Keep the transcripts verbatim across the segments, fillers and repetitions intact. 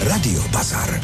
Radio Bazar.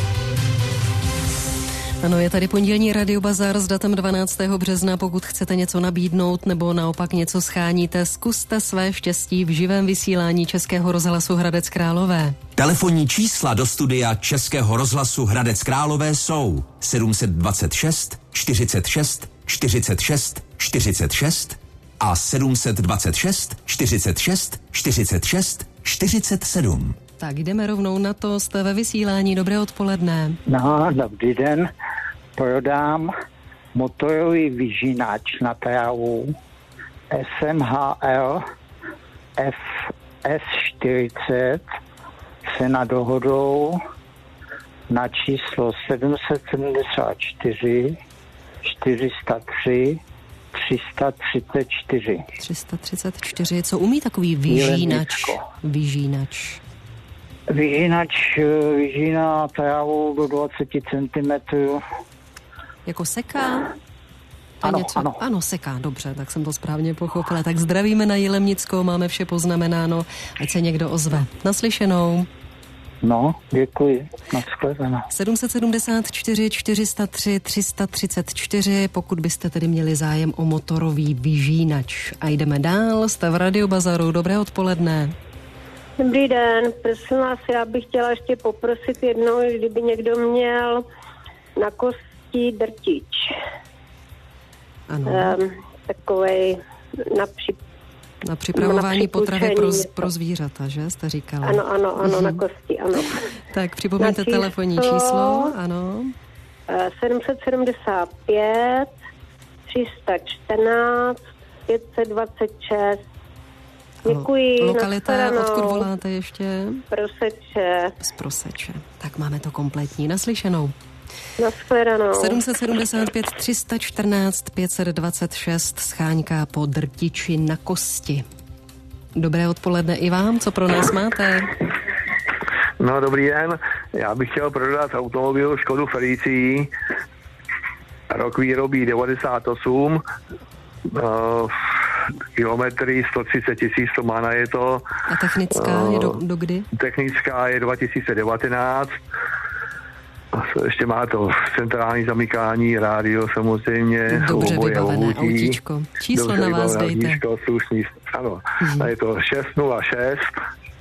Ano, je tady pondělní Radio Bazar s datem dvanáctého března. Pokud chcete něco nabídnout nebo naopak něco scháníte, zkuste své štěstí v živém vysílání Českého rozhlasu Hradec Králové. Telefonní čísla do studia Českého rozhlasu Hradec Králové jsou sedm set dvacet šest, čtyřicet šest, čtyřicet šest, čtyřicet šest a sedm set dvacet šest, čtyřicet šest, čtyřicet šest, čtyřicet sedm. Tak jdeme rovnou na to, jste ve vysílání, dobré odpoledne. No, dobrý den, prodám motorový vyžínač na trávu S M H L F S čtyřicet, cena dohodou na číslo sedm set sedmdesát čtyři, čtyři sta tři, tři sta třicet čtyři. tři sta třicet čtyři, co umí takový vyžínač? Vyžínač. Vyžínač vyžíná trávu do dvacet centimetrů. Jako seká? Ano, něco? ano. Ano, seká, dobře, tak jsem to správně pochopila. Tak zdravíme na Jilemnickou, máme vše poznamenáno, ať se někdo ozve. Naslyšenou. No, děkuji. Nashledanou. sedm set sedmdesát čtyři, čtyři sta tři, tři sta třicet čtyři, pokud byste tedy měli zájem o motorový vyžínač. A jdeme dál, jste v Radio Bazaru, dobré odpoledne. Dobrý den, prosím vás, já bych chtěla ještě poprosit jednou, kdyby někdo měl na kosti drtič. Ano. Um, takovej na, při, na připravování na potravy pro, pro zvířata, že jste říkala? Ano, ano, ano, mhm. na kosti, ano. Tak připomeňte číslo, telefonní číslo, ano. sedm set sedmdesát pět, tři sta čtrnáct, pět set dvacet šest. Děkuji. Lokalita, odkud voláte ještě? Proseče. Z Proseče. Tak máme to kompletní. Naslyšenou. Nashledanou. sedm set sedmdesát pět, tři sta čtrnáct, pět set dvacet šest, scháňka po drtiči na kosti. Dobré odpoledne i vám, co pro nás máte? No, dobrý den. Já bych chtěl prodat automobil Škodu Felicia. Rok výroby devadesát osm. Uh, kilometry sto třicet tisíc to má na je to. A technická uh, je do, do kdy? Technická je dva tisíce devatenáct. Ještě má to centrální zamykání, rádio samozřejmě. Dobře vybavené autíčko. Číslo Dobře na vás dejte. Autíčko, slušný, ano. Hmm. A je to šest nula šest,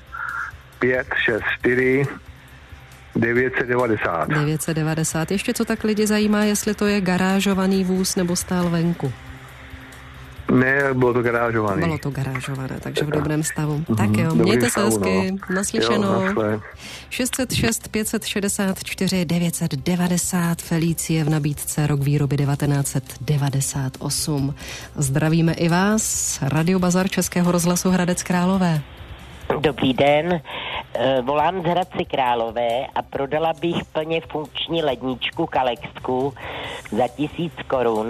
pět šest čtyři, devět set devadesát. devět set devadesát. Ještě co tak lidi zajímá, jestli to je garážovaný vůz nebo stál venku. Ne, bylo to garážované. Bylo to garážované, takže v dobrém stavu. Mm-hmm. Tak jo, Dobrý mějte stavu, se hezky, no. naslyšenou. Jo, šest set šest, pět set šedesát čtyři, devět set devadesát, Felicie v nabídce, rok výroby devatenáct set devadesát osm. Zdravíme i vás, Radio Bazar Českého rozhlasu Hradec Králové. Dobrý den, volám z Hradce Králové a prodala bych plně funkční ledničku Kalexku za tisíc korun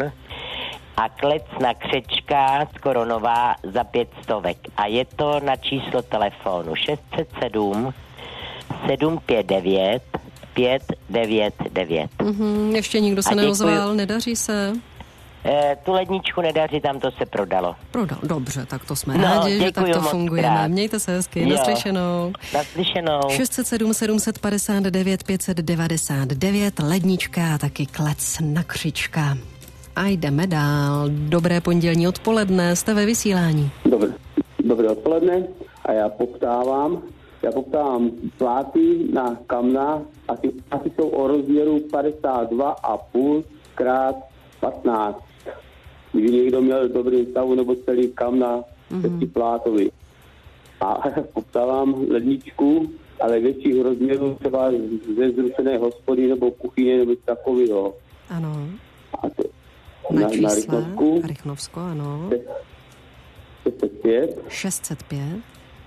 a klec na křečka skoro nová za pět stovek. A je to na číslo telefonu šest set sedm, sedm pět devět, pět devět devět. Mm-hmm, ještě nikdo se neozval, nedaří se? E, tu ledničku nedaří, tam to se prodalo. Prodal, dobře, tak to jsme no, rádi, že tak to fungujeme. Krát. Mějte se hezky, jo. naslyšenou. Naslyšenou. šest set sedm, sedm set padesát devět, pět set devadesát devět, lednička a taky klec na křička. A jdeme dál. Dobré pondělní odpoledne, jste ve vysílání. Dobré, dobré odpoledne a já poptávám, já poptávám pláty na kamna a ty pláty jsou o rozměru padesát dva a půl krát patnáct. Kdyby někdo měl dobrý stavu nebo celý kamna mm-hmm. plátový. A poptávám ledničku, ale větších rozměrů třeba ze zrušené hospody nebo kuchyně nebo takového. Ano. A to Na, na, čísle, na Rychnovsku. Rychnovsko, ano. šest set pět. šest set pět.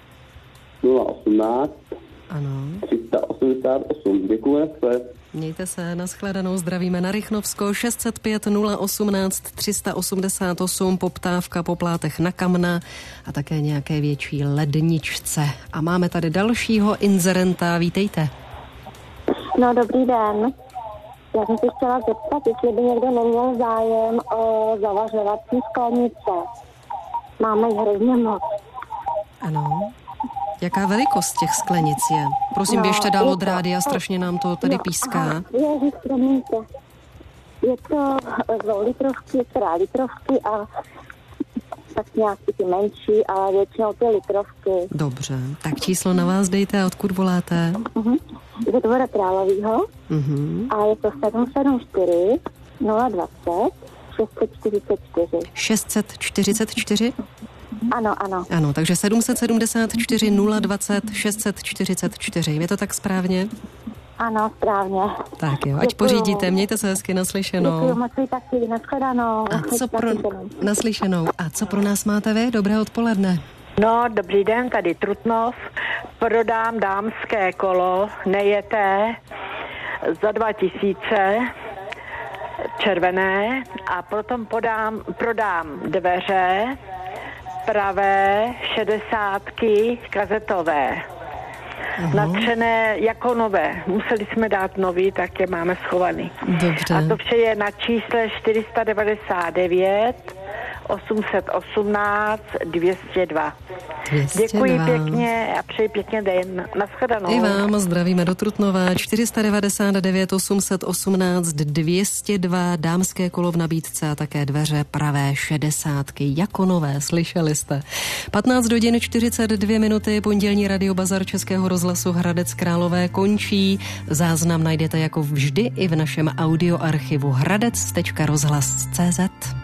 nula osmnáct. Ano. tři sta osmdesát osm. Děkuji. Mějte se, nashledanou, zdravíme na Rychnovsko, šest set pět, nula osmnáct, tři sta osmdesát osm, poptávka po plátech na kamna a také nějaké větší ledničce. A máme tady dalšího inzerenta, vítejte. No, dobrý den. Já jsem se chtěla zeptat, jestli by někdo neměl zájem o zavařovací sklenice. Máme jich hrozně moc. Ano. Jaká velikost těch sklenic je? Prosím, No, běžte dál je od to- rádia, strašně nám to tady Jo, píská. aha, Ježiš, promiňte. Je to dvoulitrovky, teda litrovky a tak nějak ty menší, ale většinou ty litrovky. Dobře, tak číslo na vás dejte a odkud voláte? Uh-huh. Ze Dvora Královýho Mhm. a je to sedm sedm čtyři nula dvacet šest set čtyřicet čtyři. šest set čtyřicet čtyři? Ano, ano. Ano, takže sedm set sedmdesát čtyři nula dvacet šest set čtyřicet čtyři. Je to tak správně? Ano, správně. Tak jo, ať Děkuju. pořídíte, mějte se hezky, Děkuji naslyšenou. moc i taky, nashledanou. A co pro, naslyšenou. A co pro nás máte vy? Dobré odpoledne. No, dobrý den, tady Trutnov. Prodám dámské kolo, nejeté, za dva tisíce, červené, a potom podám, prodám dveře, pravé, šedesátky, kazetové. Natřené jako nové. Museli jsme dát nový, tak je máme schovaný. Dobře. A to vše je na čísle čtyři sta devadesát devět osm set osmnáct dvě stě dva. dvě stě dva. Děkuji pěkně a přeji pěkně den. Naschledanou. I vám zdravíme do Trutnova. čtyři sta devadesát devět osm set osmnáct dvě stě dva, dámské kolo v nabídce a také dveře pravé šedesátky. Jako nové, slyšeli jste. patnáct hodin čtyřicet dvě minuty, pondělní radiobazar Českého rozhlasu Hradec Králové končí. Záznam najdete jako vždy i v našem audioarchivu hradec tečka rozhlas tečka cé zet.